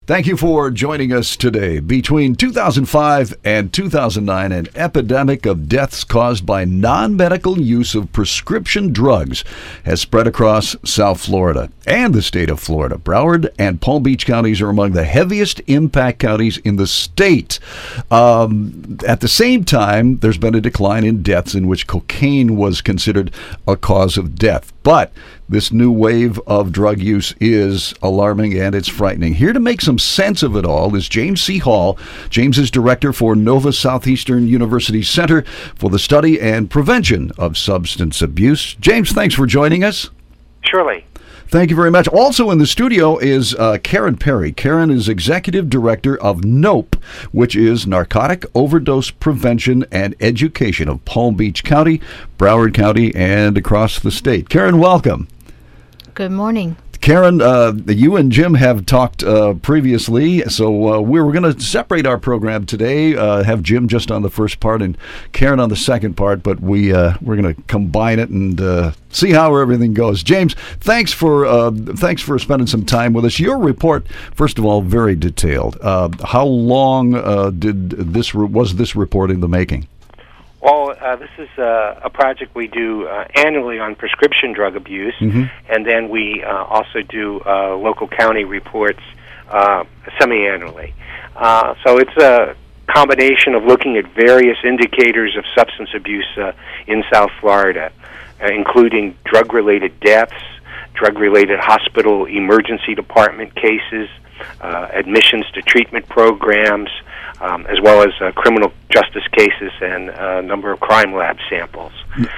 Thank you for joining us today. Between 2005 and 2009, an epidemic of deaths caused by non-medical use of prescription drugs has spread across South Florida and the state of Florida. Broward and Palm Beach counties are among the heaviest impact counties in the state. At the same time, there's been a decline in deaths in which cocaine was considered a cause of death. But this new wave of drug use is alarming and it's frightening. Here to make some sense of it all is James C. Hall. James is director for Nova Southeastern University Center for the Study and Prevention of Substance Abuse. James, thanks for joining us. Surely. Thank you very much. Also in the studio is Karen Perry. Karen is executive director of NOPE, which is Narcotic Overdose Prevention and Education of Palm Beach County, Broward County, and across the state. Karen, welcome. Good morning. Karen, you and Jim have talked previously, so we were going to separate our program today, have Jim just on the first part and Karen on the second part, but we're going to combine it and see how everything goes. James, thanks for spending some time with us. Your report, first of all, very detailed. How long was this report in the making? Well, this is a project we do annually on prescription drug abuse, and then we also do local county reports semi-annually. So it's a combination of looking at various indicators of substance abuse in South Florida, including drug-related deaths, drug-related hospital emergency department cases, admissions to treatment programs, as well as criminal justice cases and a number of crime lab samples,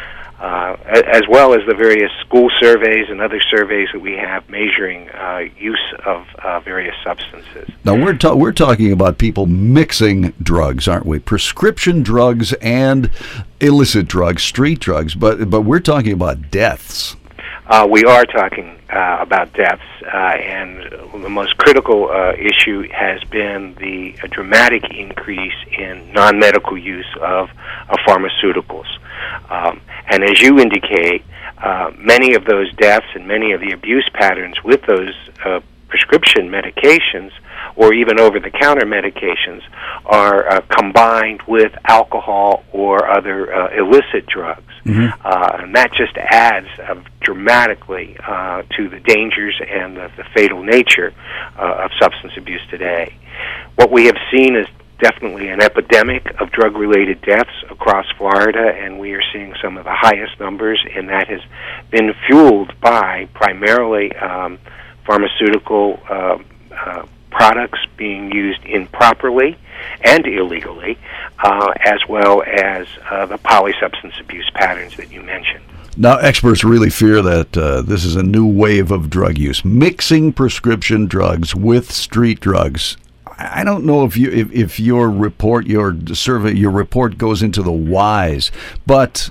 as well as the various school surveys and other surveys that we have measuring use of various substances. Now, we're talking about people mixing drugs, aren't we? Prescription drugs and illicit drugs, street drugs, but we're talking about deaths. We are talking about deaths, and the most critical issue has been the dramatic increase in non-medical use of pharmaceuticals. And as you indicate, many of those deaths and many of the abuse patterns with those prescription medications or even over-the-counter medications are combined with alcohol or other illicit drugs. And that just adds dramatically to the dangers and the fatal nature of substance abuse today. What we have seen is definitely an epidemic of drug-related deaths across Florida, and we are seeing some of the highest numbers, and that has been fueled by primarily pharmaceutical products being used improperly and illegally, as well as the polysubstance abuse patterns that you mentioned. Now, experts really fear that this is a new wave of drug use, mixing prescription drugs with street drugs. I don't know if your report, your survey, your report goes into the whys, but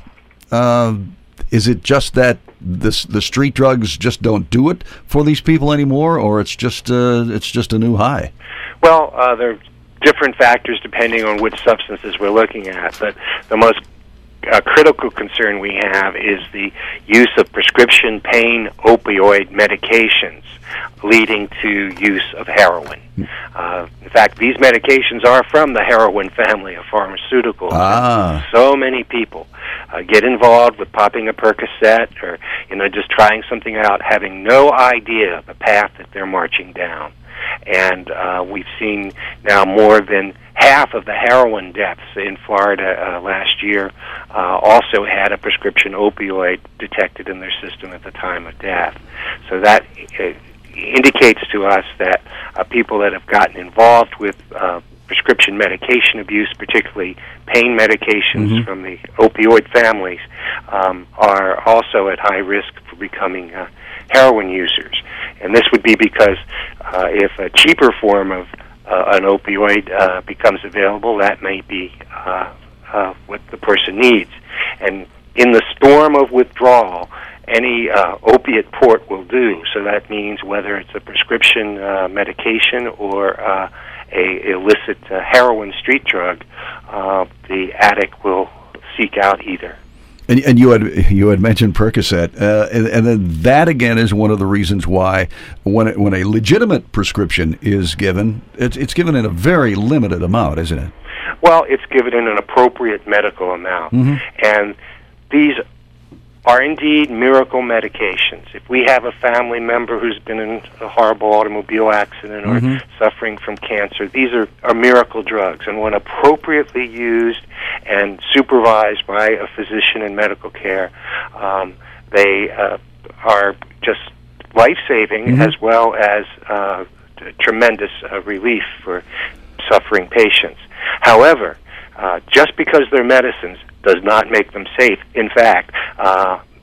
is it just that the street drugs just don't do it for these people anymore, or it's just a new high? Well, there are different factors depending on which substances we're looking at, but the most critical concern we have is the use of prescription pain opioid medications leading to use of heroin. In fact, these medications are from the heroin family of pharmaceuticals. So many people get involved with popping a Percocet or just trying something out, having no idea the path that they're marching down. And we've seen now more than half of the heroin deaths in Florida last year also had a prescription opioid detected in their system at the time of death. So that indicates to us that people that have gotten involved with prescription medication abuse, particularly pain medications from the opioid families, are also at high risk for becoming heroin users. And this would be because if a cheaper form of an opioid becomes available, that may be what the person needs. And in the storm of withdrawal, any opiate port will do. So that means whether it's a prescription medication or a illicit heroin street drug, the addict will seek out either. And you had mentioned Percocet, and then that again is one of the reasons why when a legitimate prescription is given, it's given in a very limited amount, isn't it? Well, it's given in an appropriate medical amount, and these are indeed miracle medications. If we have a family member who's been in a horrible automobile accident or suffering from cancer, these are miracle drugs, and when appropriately used and supervised by a physician in medical care, they are just life-saving as well as tremendous relief for suffering patients. However, just because they're medicines does not make them safe. In fact,